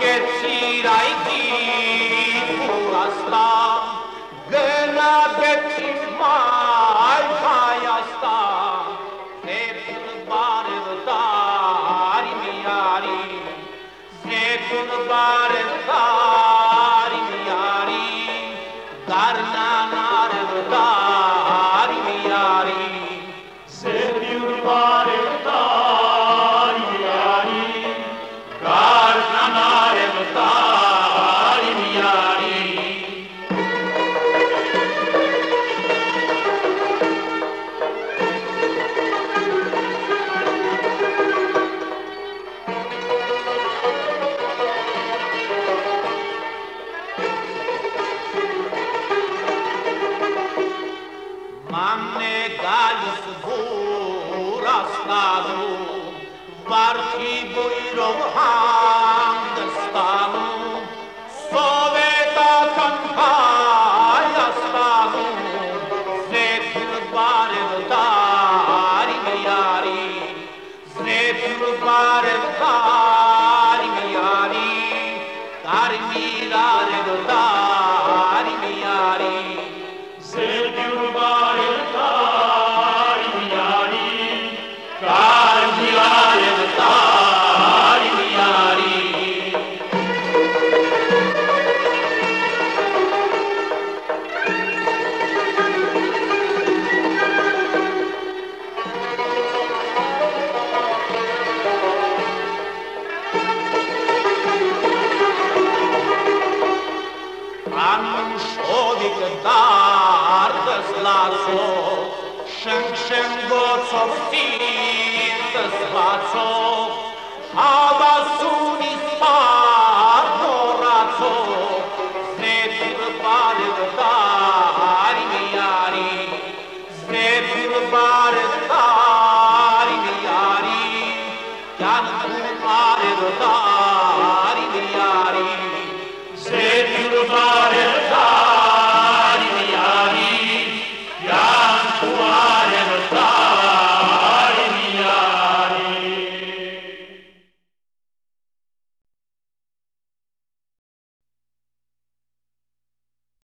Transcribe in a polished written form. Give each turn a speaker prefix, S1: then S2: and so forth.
S1: Țirai tipul asta, gâna de mai hai asta, Zepul bare vătari miari, Zepul bare vătari miari, dar n-are vătari miari,
S2: Zepul bare vătari miari, dar n-are vătari miari.
S1: M-am negat zbura stanu, var fi buirovam de stanu, soveta campania stanu, Zepul bare vătari miari, Zepul bare vătari miari, care mirare vătari miari.
S2: Zepul bare vătari miari, care mirare vătari miari.
S1: Anšodik dar da zlaco, Šeng gocov stin da zlaco,